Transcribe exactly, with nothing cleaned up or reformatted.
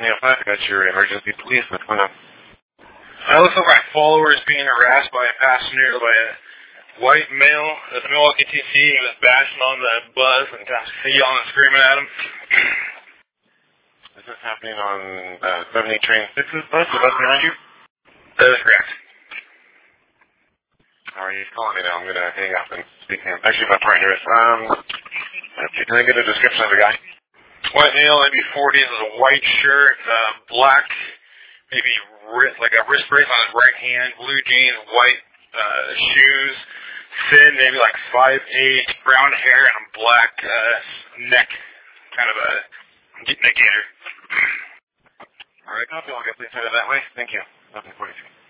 Neil five, I got your emergency police. What's going on? I look like my follower is being harassed by a passenger by a white male at the Milwaukee T C. He was bashing on the bus and kind of yelling and screaming at him. Is this happening on uh, seventy Train six's bus, the bus behind you? That is correct. Alright, he's calling me now. I'm going to hang up and speak to him. Actually, my partner is. Um, okay, can I get a description of the guy? White male, maybe forties, with a white shirt, uh, black, maybe wrist, like a wrist brace on his right hand, blue jeans, white uh, shoes, thin, maybe like five eight, brown hair, and a black uh, neck, kind of a neck gaiter. All right, copy. I'll get please headed that way. Thank you. Nothing forty-two.